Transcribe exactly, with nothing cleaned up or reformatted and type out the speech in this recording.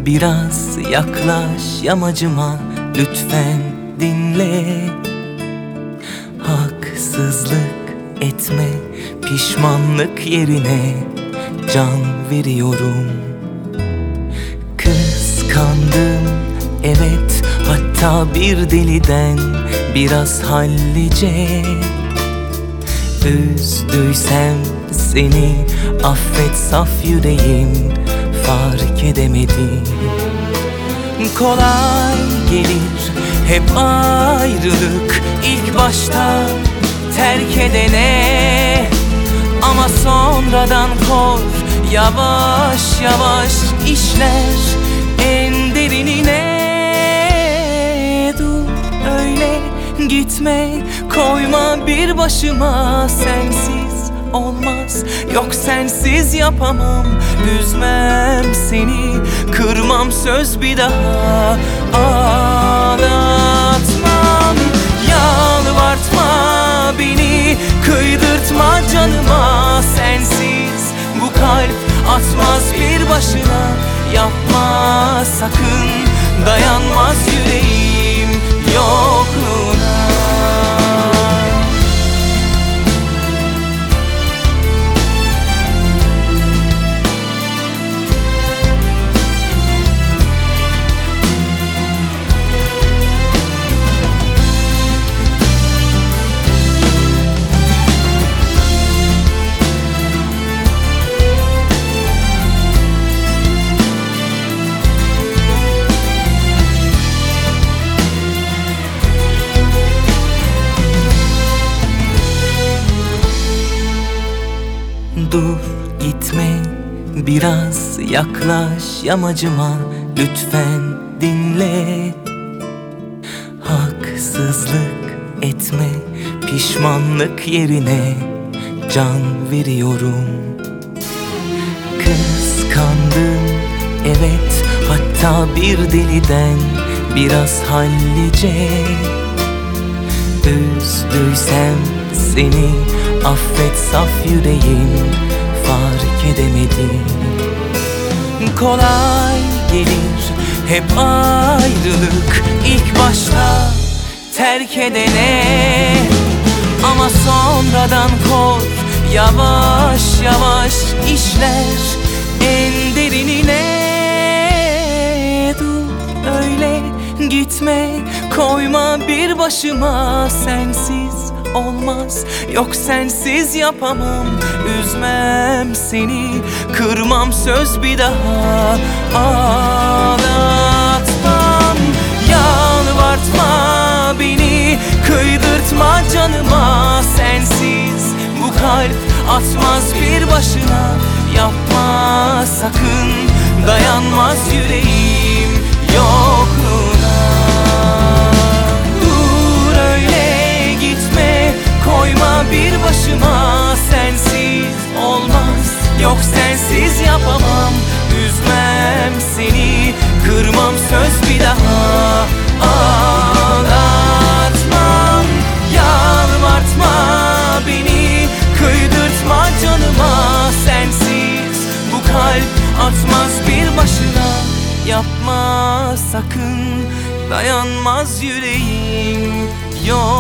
Biraz yaklaş yamacıma, lütfen dinle. Haksızlık etme, pişmanlık yerine can veriyorum. Kıskandım, evet, hatta bir deliden biraz hallice. Üzdüysem seni affet, saf yüreğim fark edemedim. Kolay gelir hep ayrılık ilk başta terk edene, ama sonradan kor yavaş yavaş işler en derinine. Dur öyle gitme, koyma bir başıma, sensiz olmaz, yok sensiz yapamam. Üzmem seni, kırmam söz bir daha, ağlatmam. Yalvartma beni, kıydırtma canıma, sensiz bu kalp atmaz bir başına. Yapma sakın, dayanmaz yüreğim yokluğuna. Dur gitme, biraz yaklaş yamacıma, lütfen dinle. Haksızlık etme, pişmanlık yerine can veriyorum. Kıskandım, evet, hatta bir deliden biraz hallice. Üzdüysem seni affet, saf yüreğim fark edemedim. Kolay gelir hep ayrılık ilk başta terk edene, ama sonradan kor yavaş yavaş işler en derinine. Dur öyle gitme, koyma bir başıma, sensiz olmaz, yok sensiz yapamam. Üzmem seni, kırmam söz bir daha, ağlatmam. Yalvartma beni, kıydırtma canıma, sensiz bu kalp atmaz bir başına. Yapma sakın, dayanmaz yüreğim yokluğuna. Dur öyle gitme, koyma bir başıma, sensiz olmaz, yok sensiz yapamam. Üzmem seni, kırmam söz bir daha, ağlatmam. Yalvartma beni, kıydırtma canıma, sensiz bu kalp atmaz bir başına. Yapma sakın, dayanmaz yüreğim yok.